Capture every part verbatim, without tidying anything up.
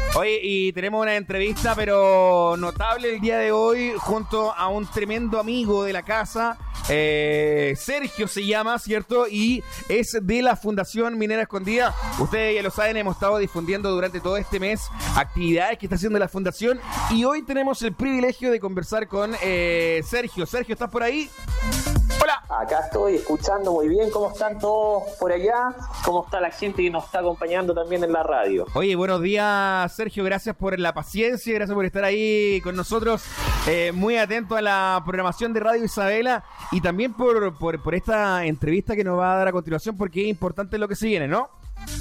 Oye, y tenemos una entrevista, pero notable el día de hoy, junto a un tremendo amigo de la casa, eh, Sergio se llama, ¿cierto? Y es de la Fundación Minera Escondida. Ustedes ya lo saben, hemos estado difundiendo durante todo este mes actividades que está haciendo la Fundación, y hoy tenemos el privilegio de conversar con eh, Sergio. Sergio, ¿estás por ahí? Hola. Acá estoy escuchando muy bien. ¿Cómo están todos por allá? ¿Cómo está la gente que nos está acompañando también en la radio? Oye, buenos días, Sergio. Gracias por la paciencia, gracias por estar ahí con nosotros. Eh, muy atento a la programación de Radio Isabela y también por, por, por esta entrevista que nos va a dar a continuación, porque es importante lo que se viene, ¿no?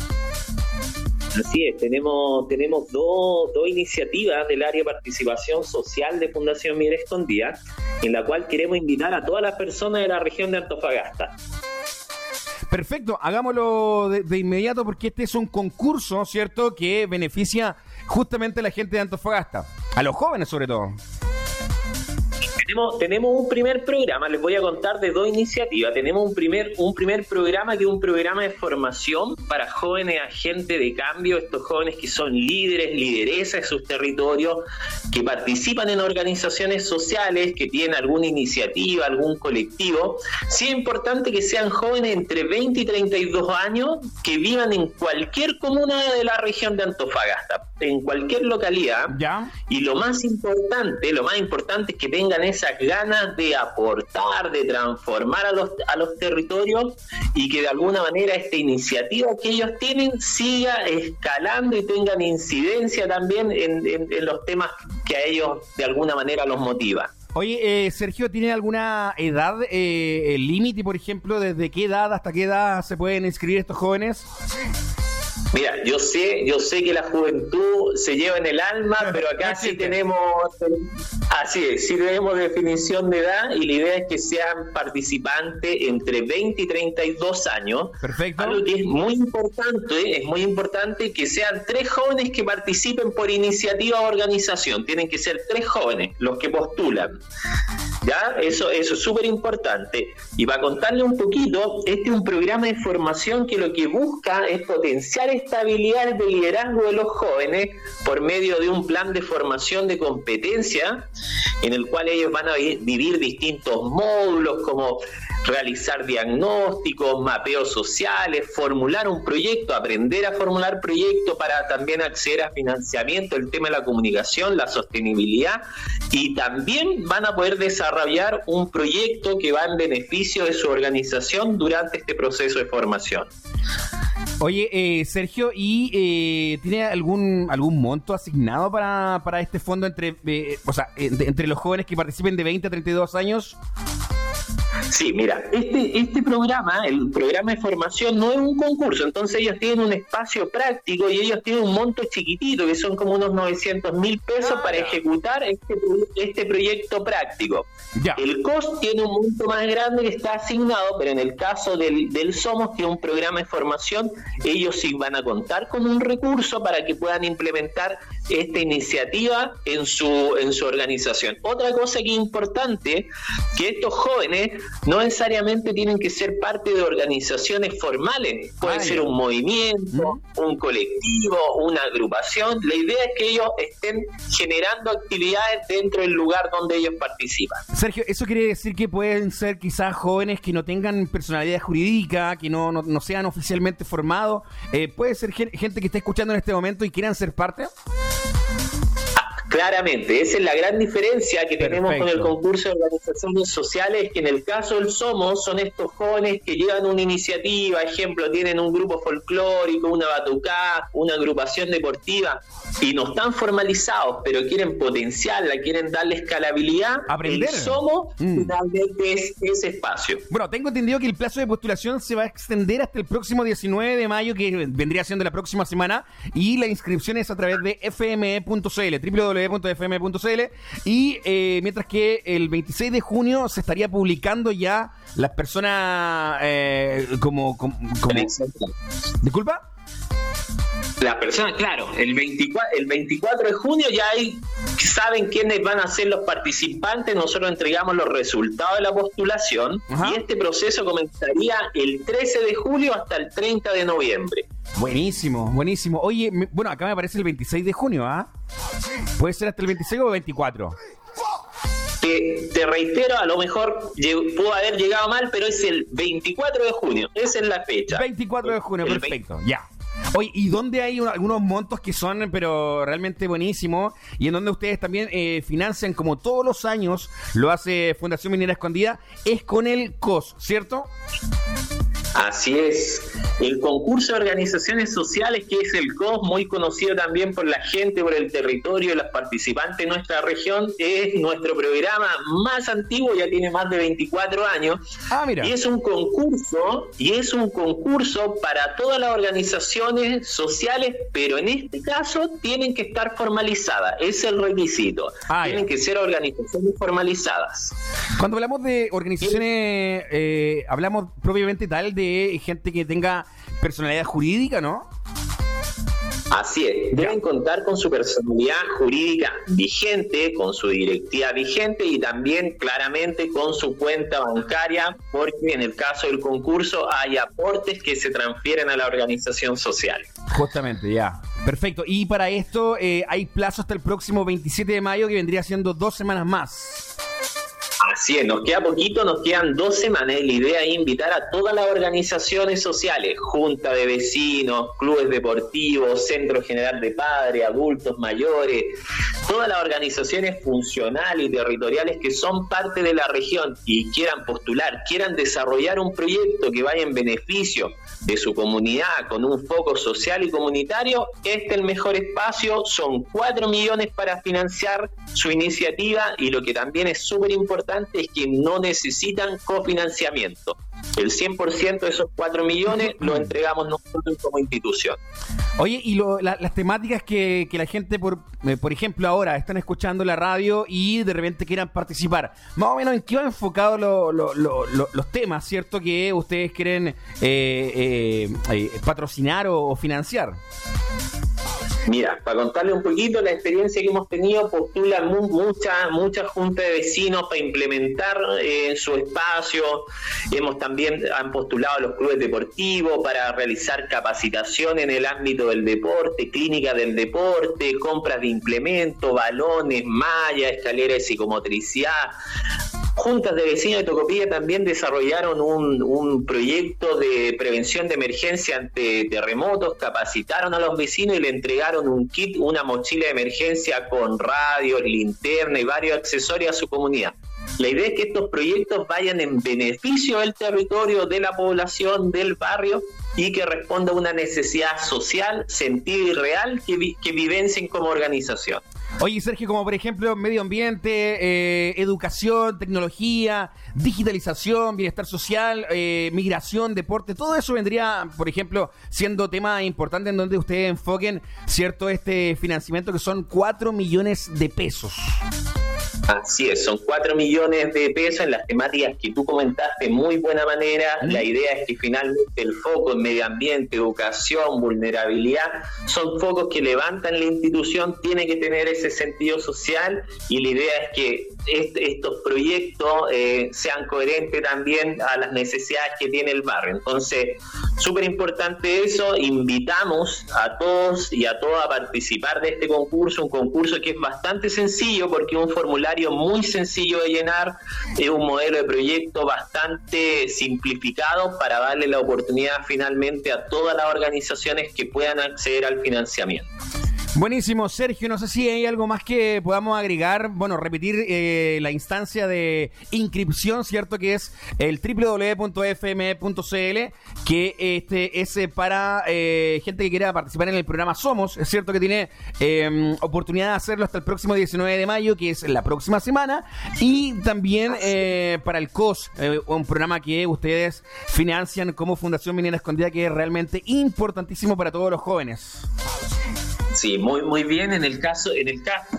Así es, tenemos tenemos dos, dos iniciativas del área de participación social de Fundación Minera Escondida, en la cual queremos invitar a todas las personas de la región de Antofagasta. Perfecto, hagámoslo de, de inmediato, porque este es un concurso, ¿cierto?, que beneficia justamente a la gente de Antofagasta, a los jóvenes sobre todo. Tenemos, tenemos un primer programa, les voy a contar de dos iniciativas. Tenemos un primer, un primer programa que es un programa de formación para jóvenes agentes de cambio, estos jóvenes que son líderes, lideresas de sus territorios, que participan en organizaciones sociales, que tienen alguna iniciativa, algún colectivo. Sí es importante que sean jóvenes entre veinte y treinta y dos años, que vivan en cualquier comuna de la región de Antofagasta, en cualquier localidad. ¿Ya? Y lo más importante, lo más importante es que tengan esas ganas de aportar, de transformar a los, a los territorios, y que de alguna manera esta iniciativa que ellos tienen siga escalando y tengan incidencia también en, en, en los temas que a ellos de alguna manera los motiva. Oye, eh, Sergio, ¿tiene alguna edad, eh, el límite, por ejemplo, desde qué edad hasta qué edad se pueden inscribir estos jóvenes? Mira, yo sé, yo sé que la juventud se lleva en el alma, pero acá sí tenemos, así es, sí tenemos definición de edad, y la idea es que sean participantes entre veinte y treinta y dos años. Perfecto. Algo que es muy importante, es muy importante que sean tres jóvenes que participen por iniciativa o organización. Tienen que ser tres jóvenes los que postulan. ¿Ya? Eso, eso es súper importante. Y para contarle un poquito, este es un programa de formación que lo que busca es potenciar esta habilidad de liderazgo de los jóvenes por medio de un plan de formación de competencia, en el cual ellos van a vivir distintos módulos, como realizar diagnósticos, mapeos sociales, formular un proyecto, aprender a formular proyectos para también acceder a financiamiento, el tema de la comunicación, la sostenibilidad, y también van a poder desarrollar un proyecto que va en beneficio de su organización durante este proceso de formación. Oye, eh, Sergio, ¿y eh, tiene algún algún monto asignado para, para este fondo entre, eh, o sea, eh, de, entre los jóvenes que participen de veinte a treinta y dos años? Sí, mira, este, este programa, el programa de formación, no es un concurso, entonces ellos tienen un espacio práctico y ellos tienen un monto chiquitito, que son como unos novecientos mil pesos ah, para ya. ejecutar este, este proyecto práctico. Ya. El C O S tiene un monto más grande que está asignado, pero en el caso del, del Somos, que es un programa de formación, ellos sí van a contar con un recurso para que puedan implementar esta iniciativa en su, en su organización. Otra cosa que es importante, que estos jóvenes no necesariamente tienen que ser parte de organizaciones formales, puede ser un movimiento, ¿Mm? un colectivo, una agrupación. La idea es que ellos estén generando actividades dentro del lugar donde ellos participan. Sergio, ¿eso quiere decir que pueden ser quizás jóvenes que no tengan personalidad jurídica, que no, no, no sean oficialmente formados? Eh, ¿Puede ser gente que esté escuchando en este momento y quieran ser parte? Claramente, esa es la gran diferencia que Perfecto. tenemos con el concurso de organizaciones sociales, que en el caso del Somos son estos jóvenes que llevan una iniciativa, ejemplo, tienen un grupo folclórico, una batucá, una agrupación deportiva, y no están formalizados, pero quieren potenciarla, quieren darle escalabilidad. Aprender. El Somos mm. finalmente es ese espacio. Bueno, tengo entendido que el plazo de postulación se va a extender hasta el próximo diecinueve de mayo, que vendría siendo la próxima semana, y la inscripción es a través de f m e punto c l, doble u doble u doble u punto f m e punto c l, y eh, mientras que el veintiséis de junio se estaría publicando ya las personas eh, como, como, como... ¿Disculpa? Las personas, claro, el veinticuatro, el veinticuatro de junio ya hay, saben quiénes van a ser los participantes. Nosotros entregamos los resultados de la postulación. Ajá. Y este proceso comenzaría el trece de julio hasta el treinta de noviembre. Buenísimo, buenísimo. Oye, me, bueno, acá me aparece el veintiséis de junio, ¿ah? ¿eh? ¿Puede ser hasta el veintiséis o veinticuatro? Te, te reitero, a lo mejor pudo haber llegado mal, pero es el veinticuatro de junio. Esa es la fecha. veinticuatro de junio, el perfecto, veinte. Ya. Oye, ¿y dónde hay un, algunos montos que son, pero realmente buenísimos? Y en donde ustedes también eh, financian, como todos los años lo hace Fundación Minera Escondida, es con el C O S, ¿cierto? Así es. El concurso de organizaciones sociales, que es el C O S, muy conocido también por la gente, por el territorio, los participantes de nuestra región, es nuestro programa más antiguo, ya tiene más de veinticuatro años. Ah, mira. Y es un concurso, y es un concurso para todas las organizaciones sociales, pero en este caso tienen que estar formalizadas. Es el requisito. Ah, tienen ya. que ser organizaciones formalizadas. Cuando hablamos de organizaciones, eh, hablamos propiamente tal de gente que tenga personalidad jurídica, ¿no? Así es, deben contar con su personalidad jurídica vigente, con su directiva vigente y también claramente con su cuenta bancaria, porque en el caso del concurso hay aportes que se transfieren a la organización social. Justamente, ya. Perfecto. Y para esto eh, hay plazo hasta el próximo veintisiete de mayo, que vendría siendo dos semanas más. Así es, nos queda poquito, nos quedan dos semanas y la idea es invitar a todas las organizaciones sociales, junta de vecinos, clubes deportivos, centro general de padres, adultos mayores, todas las organizaciones funcionales y territoriales que son parte de la región y quieran postular, quieran desarrollar un proyecto que vaya en beneficio de su comunidad con un foco social y comunitario. Este es el mejor espacio, son cuatro millones para financiar su iniciativa y lo que también es súper importante es que no necesitan cofinanciamiento. El cien por ciento de esos cuatro millones lo entregamos nosotros como institución. Oye, y lo, la, las temáticas que, que la gente, por, eh, por ejemplo, ahora están escuchando la radio y de repente quieran participar, más o menos en qué va enfocado lo, lo, lo, lo, los temas, ¿cierto? Que ustedes quieren eh, eh, eh, patrocinar o, o financiar. Mira, para contarle un poquito la experiencia que hemos tenido, postulan mu- muchas muchas juntas de vecinos para implementar eh, su espacio. Hemos también han postulado los clubes deportivos para realizar capacitación en el ámbito del deporte, clínica del deporte, compras de implementos, balones, mallas, escaleras de psicomotricidad. Juntas de vecinos de Tocopilla también desarrollaron un, un proyecto de prevención de emergencia ante terremotos, capacitaron a los vecinos y le entregaron un kit, una mochila de emergencia con radios, linterna y varios accesorios a su comunidad. La idea es que estos proyectos vayan en beneficio del territorio, de la población, del barrio y que responda a una necesidad social, sentida y real que, vi, que vivencien como organización. Oye, Sergio, como por ejemplo medio ambiente, eh, educación, tecnología, digitalización, bienestar social, eh, migración, deporte, todo eso vendría, por ejemplo, siendo tema importante en donde ustedes enfoquen, ¿cierto?, este financiamiento que son cuatro millones de pesos. Así es, son cuatro millones de pesos en las temáticas que tú comentaste de muy buena manera. La idea es que finalmente el foco en medio ambiente, educación, vulnerabilidad, son focos que levantan la institución, tiene que tener ese sentido social y la idea es que est- estos proyectos eh, sean coherentes también a las necesidades que tiene el barrio. Entonces, súper importante eso, invitamos a todos y a todas a participar de este concurso, un concurso que es bastante sencillo porque es un formulario muy sencillo de llenar, es un modelo de proyecto bastante simplificado para darle la oportunidad finalmente a todas las organizaciones que puedan acceder al financiamiento. Buenísimo, Sergio, no sé si hay algo más que podamos agregar, bueno, repetir eh, la instancia de inscripción, ¿cierto? Que es el doble u doble u doble u punto f m e punto c l, que este es para eh, gente que quiera participar en el programa Somos, es cierto que tiene eh, oportunidad de hacerlo hasta el próximo diecinueve de mayo, que es la próxima semana, y también eh, para el C O S, eh, un programa que ustedes financian como Fundación Minera Escondida, que es realmente importantísimo para todos los jóvenes. Sí, muy muy bien. En el caso, en el caso,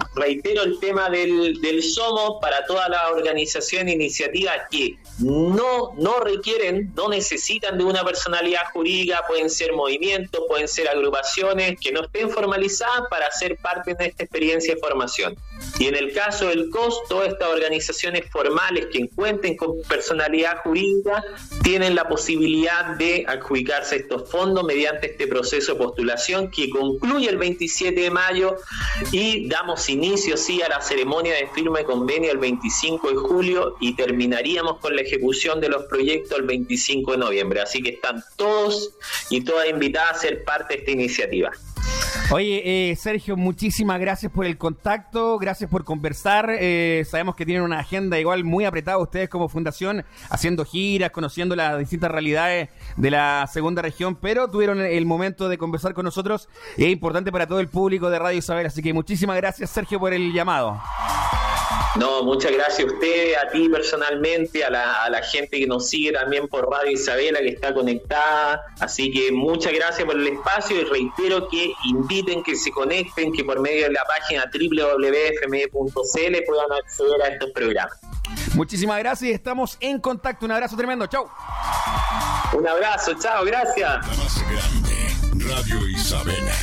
reitero el tema del, del SOMO para todas las organizaciones e iniciativas que no, no requieren, no necesitan de una personalidad jurídica, pueden ser movimientos, pueden ser agrupaciones que no estén formalizadas para ser parte de esta experiencia de formación. Y en el caso del C O S, todas estas organizaciones formales que cuenten con personalidad jurídica tienen la posibilidad de adjudicarse estos fondos mediante este proceso de postulación que concluye el veintisiete de mayo y damos inicio sí a la ceremonia de firma de convenio el veinticinco de julio y terminaríamos con la ejecución de los proyectos el veinticinco de noviembre. Así que están todos y todas invitadas a ser parte de esta iniciativa. Oye, eh, Sergio, muchísimas gracias por el contacto, gracias por conversar. Eh, sabemos que tienen una agenda igual muy apretada ustedes como fundación, haciendo giras, conociendo las distintas realidades de la segunda región, pero tuvieron el momento de conversar con nosotros y es importante para todo el público de Radio Isabel. Así que muchísimas gracias, Sergio, por el llamado. No, muchas gracias a usted, a ti personalmente, a la, a la gente que nos sigue también por Radio Isabela, que está conectada. Así que muchas gracias por el espacio y reitero que inviten, que se conecten, que por medio de la página doble u doble u doble u punto f m e punto c l puedan acceder a estos programas. Muchísimas gracias y estamos en contacto. Un abrazo tremendo. Chau. Un abrazo, chao, gracias. La más grande, Radio Isabela.